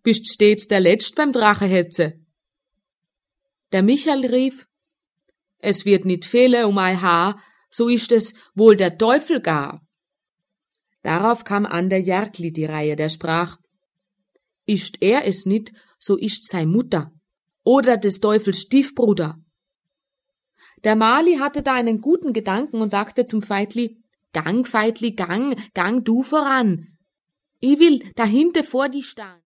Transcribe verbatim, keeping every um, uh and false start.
bist stets der Letzt beim Drachehetze. Der Michael rief, es wird nicht fehlen um ein Haar, so ist es wohl der Teufel gar. Darauf kam an der Järgli die Reihe, der sprach, ist er es nicht, so ist sei Mutter oder des Teufels Stiefbruder. Der Mali hatte da einen guten Gedanken und sagte zum Veitli, gang, Veitli, gang, gang du voran. Ich will dahinter vor die stehen.